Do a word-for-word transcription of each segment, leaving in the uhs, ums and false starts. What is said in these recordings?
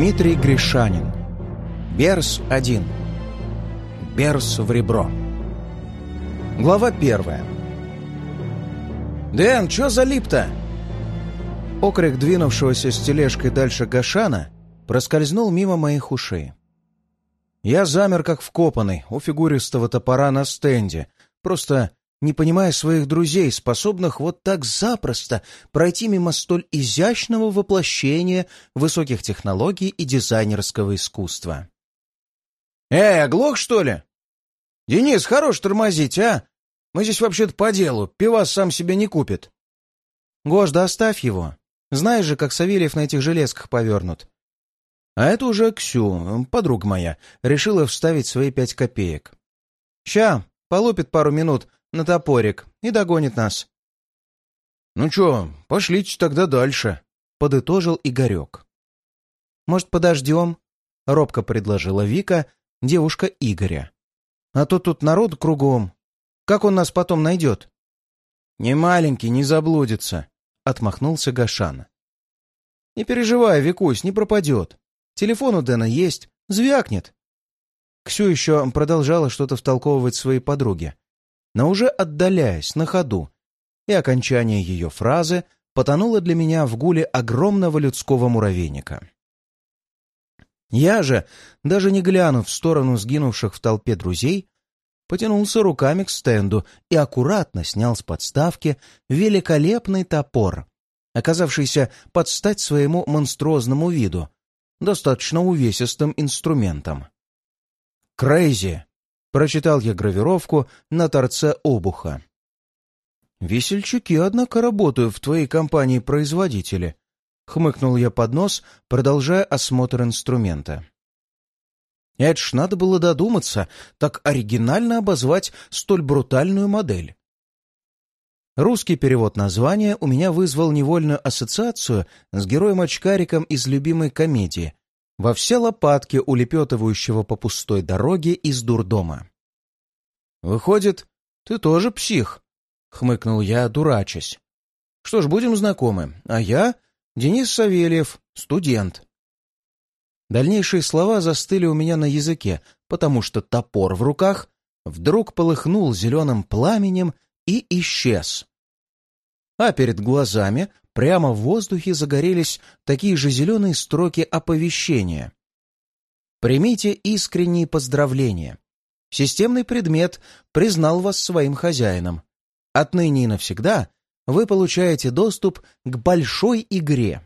Дмитрий Гришанин. Берс один. Берс в ребро. Глава первая. «Дэн, чё залип-то?» Окрик двинувшегося с тележкой дальше Гашана проскользнул мимо моих ушей. Я замер, как вкопанный, у фигуристого топора на стенде, просто не понимая своих друзей, способных вот так запросто пройти мимо столь изящного воплощения высоких технологий и дизайнерского искусства. «Эй, оглох, что ли? Денис, хорош тормозить, а? Мы здесь вообще-то по делу, пивас сам себе не купит». «Гош, да оставь его. Знаешь же, как Савельев на этих железках повернут». А это уже Ксю, подруга моя, решила вставить свои пять копеек. «Ща, полупит пару минут на топорик и догонит нас». «Ну чё, пошлите тогда дальше», — подытожил Игорек. «Может, подождем?» — робко предложила Вика, девушка Игоря. «А то тут народ кругом. Как он нас потом найдет?» «Не маленький, не заблудится», — отмахнулся Гашан. «Не переживай, Викусь, не пропадет. Телефон у Дэна есть, звякнет». Ксю еще продолжала что-то втолковывать своей подруге, но уже отдаляясь на ходу, и окончание ее фразы потонуло для меня в гуле огромного людского муравейника. Я же, даже не глянув в сторону сгинувших в толпе друзей, потянулся руками к стенду и аккуратно снял с подставки великолепный топор, оказавшийся под стать своему монструозному виду, достаточно увесистым инструментом. «Крейзи!» — прочитал я гравировку на торце обуха. «Весельчаки, однако, работают в твоей компании-производители», — хмыкнул я под нос, продолжая осмотр инструмента. «Это ж надо было додуматься, так оригинально обозвать столь брутальную модель». Русский перевод названия у меня вызвал невольную ассоциацию с героем-очкариком из любимой комедии, во все лопатки улепетывающего по пустой дороге из дурдома. «Выходит, ты тоже псих», — хмыкнул я, дурачась. «Что ж, будем знакомы, а я Денис Савельев, студент». Дальнейшие слова застыли у меня на языке, потому что топор в руках вдруг полыхнул зеленым пламенем и исчез. А перед глазами прямо в воздухе загорелись такие же зеленые строки оповещения. «Примите искренние поздравления. Системный предмет признал вас своим хозяином. Отныне и навсегда вы получаете доступ к большой игре».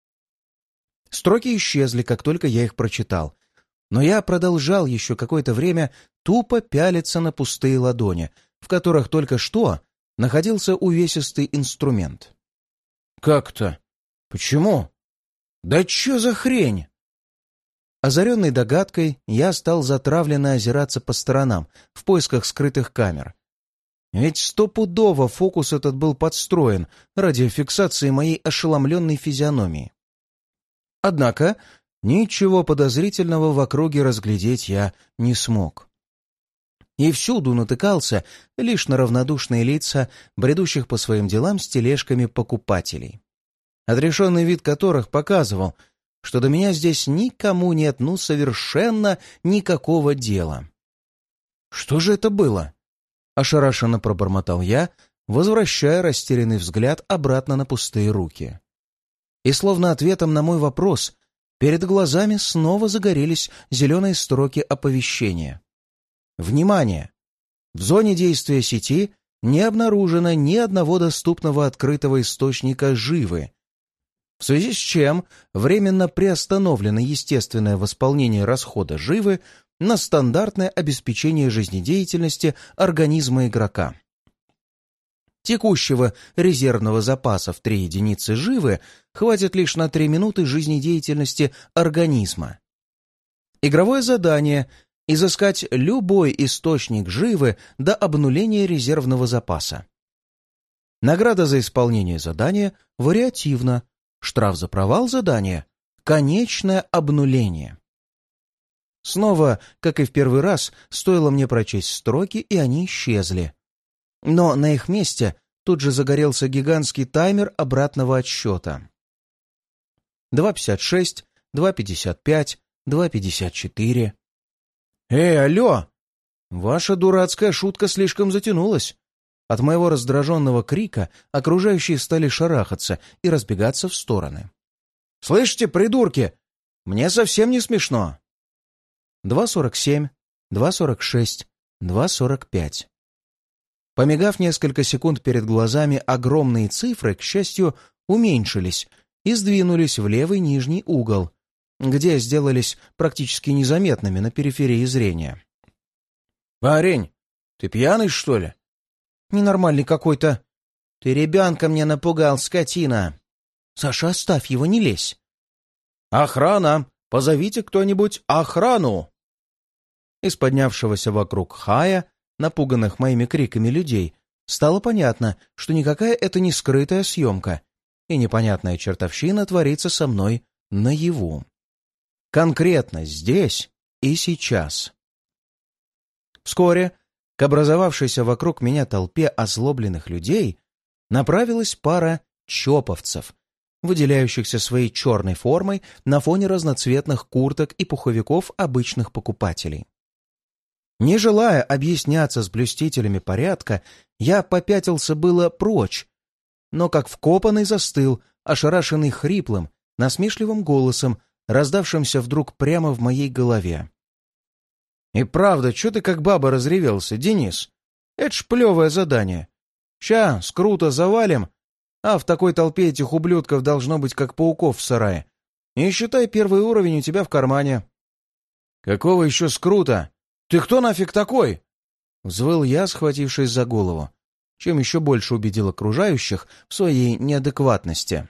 Строки исчезли, как только я их прочитал, но я продолжал еще какое-то время тупо пялиться на пустые ладони, в которых только что находился увесистый инструмент. «Как-то? Почему? Да чё за хрень?» Озаренный догадкой, я стал затравленно озираться по сторонам в поисках скрытых камер. Ведь стопудово фокус этот был подстроен ради фиксации моей ошеломленной физиономии. Однако ничего подозрительного в округе разглядеть я не смог. И всюду натыкался лишь на равнодушные лица бредущих по своим делам с тележками покупателей, отрешенный вид которых показывал, что до меня здесь никому нет ну совершенно никакого дела. «Что же это было?» — ошарашенно пробормотал я, возвращая растерянный взгляд обратно на пустые руки. И словно ответом на мой вопрос перед глазами снова загорелись зеленые строки оповещения. Внимание! В зоне действия сети не обнаружено ни одного доступного открытого источника живы, в связи с чем временно приостановлено естественное восполнение расхода живы на стандартное обеспечение жизнедеятельности организма игрока. Текущего резервного запаса в три единицы живы хватит лишь на три минуты жизнедеятельности организма. Игровое задание — изыскать любой источник живы до обнуления резервного запаса. Награда за исполнение задания вариативна. Штраф за провал задания — конечное обнуление. Снова, как и в первый раз, стоило мне прочесть строки, и они исчезли. Но на их месте тут же загорелся гигантский таймер обратного отсчета. два пятьдесят шесть, два пятьдесят пять, два пятьдесят четыре. «Эй, алло! Ваша дурацкая шутка слишком затянулась!» От моего раздраженного крика окружающие стали шарахаться и разбегаться в стороны. «Слышите, придурки? Мне совсем не смешно!» два сорок семь, два сорок шесть, два сорок пять. Помигав несколько секунд перед глазами, огромные цифры, к счастью, уменьшились и сдвинулись в левый нижний угол, где сделались практически незаметными на периферии зрения. «Парень, ты пьяный, что ли?» «Ненормальный какой-то». «Ты ребенка мне напугал, скотина!» «Саша, оставь его, не лезь!» «Охрана! Позовите кто-нибудь охрану!» Из поднявшегося вокруг хая, напуганных моими криками людей, стало понятно, что никакая это не скрытая съемка, и непонятная чертовщина творится со мной наяву. Конкретно здесь и сейчас. Вскоре к образовавшейся вокруг меня толпе озлобленных людей направилась пара чоповцев, выделяющихся своей черной формой на фоне разноцветных курток и пуховиков обычных покупателей. Не желая объясняться с блюстителями порядка, я попятился было прочь, но как вкопанный застыл, ошарашенный хриплым, насмешливым голосом, раздавшимся вдруг прямо в моей голове. «И правда, чё ты как баба разревелся, Денис? Это ж плевое задание. Ща, скруто завалим, а в такой толпе этих ублюдков должно быть как пауков в сарае. И считай, первый уровень у тебя в кармане». «Какого еще скрута? Ты кто нафиг такой?» Взвыл я, схватившись за голову, чем еще больше убедил окружающих в своей неадекватности.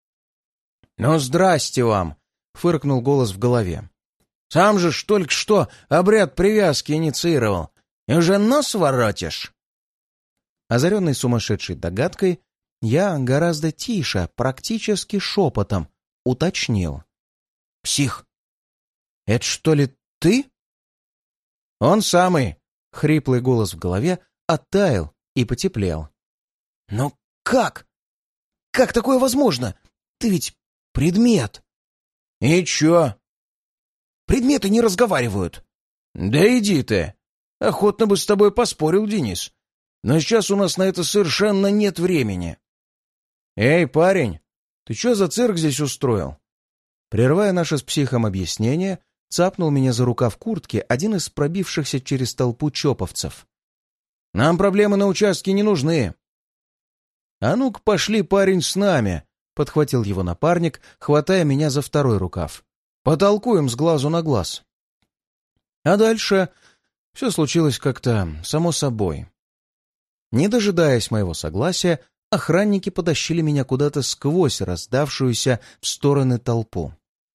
«Ну, здрасте вам!» — фыркнул голос в голове. «Сам же ж только что обряд привязки инициировал, и уже нос воротишь!» Озаренный сумасшедшей догадкой, я гораздо тише, практически шепотом, уточнил. «Псих, это что ли ты?» «Он самый!» — хриплый голос в голове оттаял и потеплел. «Но как? Как такое возможно? Ты ведь предмет!» «И чё?» «Предметы не разговаривают!» «Да иди ты! Охотно бы с тобой поспорил, Денис. Но сейчас у нас на это совершенно нет времени!» «Эй, парень, ты чё за цирк здесь устроил?» Прерывая наше с психом объяснение, цапнул меня за рукав куртки один из пробившихся через толпу чоповцев. «Нам проблемы на участке не нужны». «А ну-ка пошли, парень, с нами», — подхватил его напарник, хватая меня за второй рукав. «Потолкуем с глазу на глаз». А дальше все случилось как-то само собой. Не дожидаясь моего согласия, охранники потащили меня куда-то сквозь раздавшуюся в стороны толпу.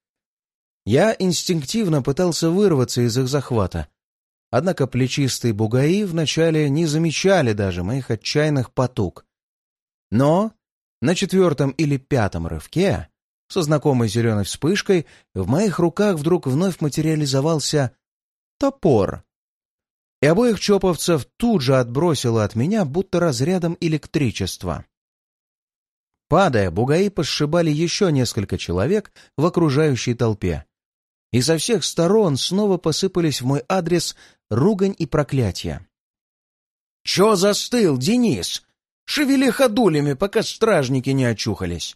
Я инстинктивно пытался вырваться из их захвата, однако плечистые бугаи вначале не замечали даже моих отчаянных потуг. Но на четвертом или пятом рывке, со знакомой зеленой вспышкой, в моих руках вдруг вновь материализовался топор. И обоих чоповцев тут же отбросило от меня, будто разрядом электричества. Падая, бугаи посшибали еще несколько человек в окружающей толпе. И со всех сторон снова посыпались в мой адрес ругань и проклятия. «Чё застыл, Денис? Шевели ходулями, пока стражники не очухались!»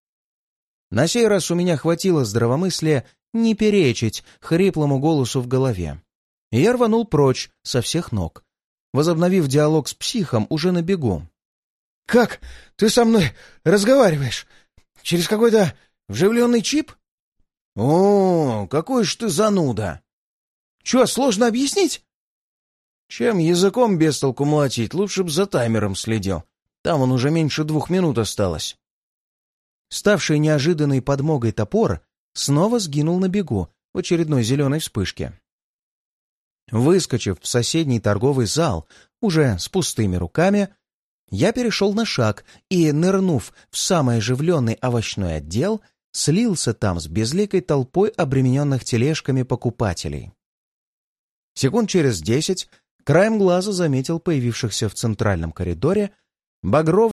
На сей раз у меня хватило здравомыслия не перечить хриплому голосу в голове. И я рванул прочь со всех ног, возобновив диалог с психом уже на бегу. «Как ты со мной разговариваешь? Через какой-то вживленный чип?» «О, какой ж ты зануда!» «Чё, сложно объяснить?» «Чем языком без толку молотить, лучше б за таймером следил. Там он уже меньше двух минут осталось». Ставший неожиданной подмогой топор снова сгинул на бегу в очередной зеленой вспышке. Выскочив в соседний торговый зал уже с пустыми руками, я перешел на шаг и, нырнув в самый оживленный овощной отдел, слился там с безликой толпой обремененных тележками покупателей. Секунд через десять краем глаза заметил появившихся в центральном коридоре багровых